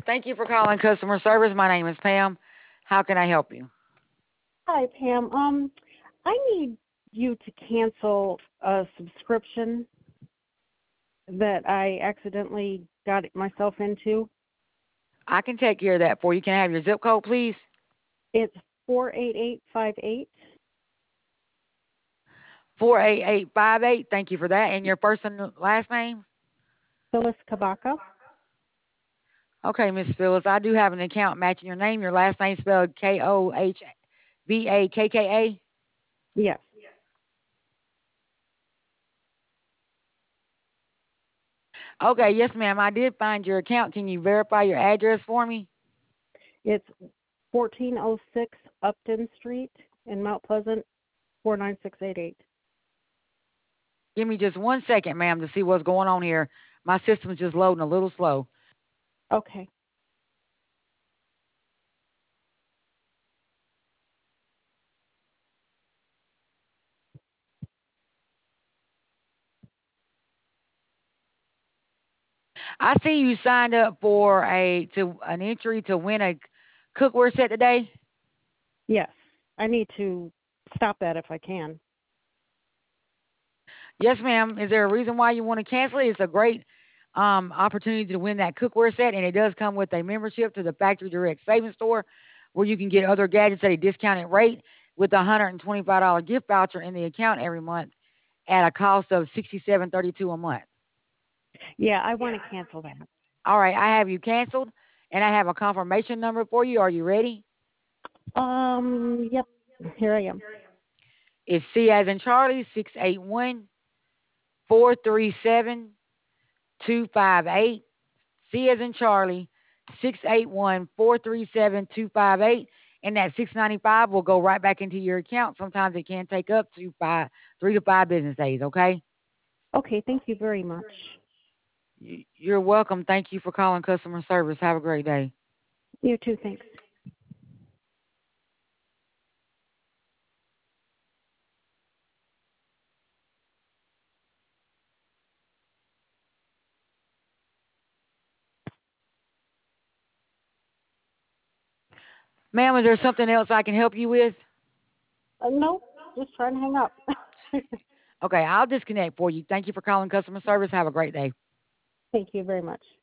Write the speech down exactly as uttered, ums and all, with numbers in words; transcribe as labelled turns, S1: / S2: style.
S1: Thank you for calling customer service. My name is Pam. How can I help you?
S2: Hi, Pam. Um, I need you to cancel a subscription that I accidentally got myself into.
S1: I can take care of that for you. Can I have your zip code, please?
S2: It's four eight eight five eight.
S1: four eight eight five eight. Thank you for that. And your first and last name?
S2: Phyllis Kabaka.
S1: Okay, Miss Phyllis, I do have an account matching your name. Your last name spelled K O H B A K K A?
S2: Yes.
S1: Okay, yes, ma'am. I did find your account. Can you verify your address for me?
S2: It's fourteen oh six Upton Street in Mount Pleasant, four nine six eight eight.
S1: Give me just one second, ma'am, to see what's going on here. My system's just loading a little slow.
S2: Okay.
S1: I see you signed up for a to an entry to win a cookware set today.
S2: Yes. I need to stop that if I can.
S1: Yes, ma'am. Is there a reason why you want to cancel it? It's a great um, opportunity to win that cookware set, and it does come with a membership to the Factory Direct Savings Store, where you can get other gadgets at a discounted rate with a one hundred twenty-five dollars gift voucher in the account every month at a cost of sixty-seven thirty-two a month.
S2: Yeah, I want to cancel that.
S1: All right, I have you canceled, and I have a confirmation number for you. Are you ready?
S2: Um, yep. Here I am.
S1: It's C as in Charlie, six eight one, four three seven, two five eight. C as in Charlie, six eight one, four three seven, two five eight. And that six ninety-five will go right back into your account. Sometimes it can take up to five, three to five business days, okay?
S2: Okay, thank you very much.
S1: You're welcome. Thank you for calling customer service. Have a great day.
S2: You too, thanks.
S1: Ma'am, is there something else I can help you with?
S2: Uh, no, just trying to hang up.
S1: Okay, I'll disconnect for you. Thank you for calling customer service. Have a great day.
S2: Thank you very much.